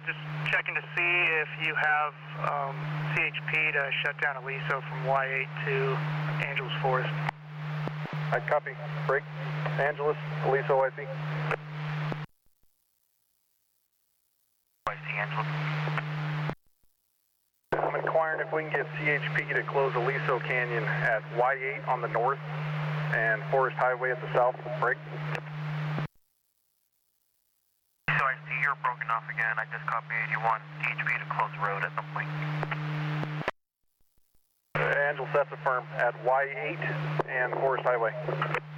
just checking to see if you have CHP to shut down Aliso from Y8 to Angeles Forest. I copy. Break. Angeles, Aliso, I see. I see Angeles. I'm inquiring if we can get CHP to close Aliso Canyon at Y8 on the north and Forest Highway at the south. Break. So I see you're broken off again. I just copied you want CHP to close the road at some point. Angeles, that's affirmed at Y8 and Forest Highway.